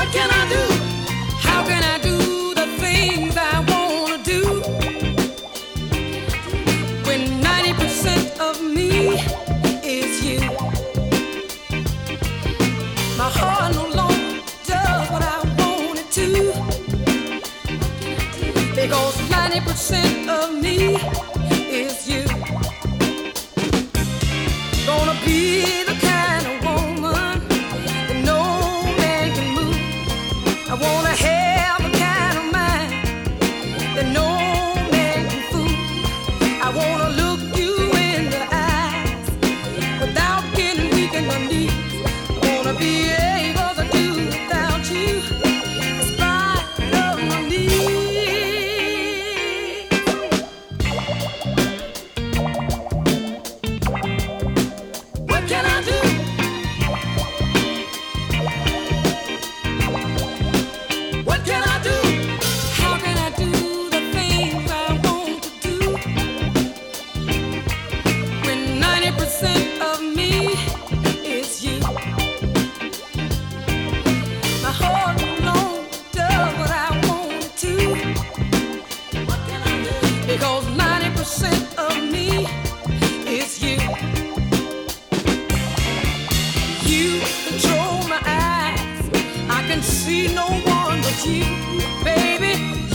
can I do? How can I do the things I wanna do when 90% of me is you? My heart no longer does what I want it to, because 90% of me is you. Gonna be the kind of woman that no man can move. I wanna have the kind of mind that no man can fool. I wanna look you in the eyes without getting weak in my knees. I wanna be able to do without you in spite of my needs. What can I do? What can I do? How can I do the things I want to do when 90% of me is you? My heart no longer does what I want it to. What can I do? Because 90% of me is you. You control my eyes. I can see no one but you, baby.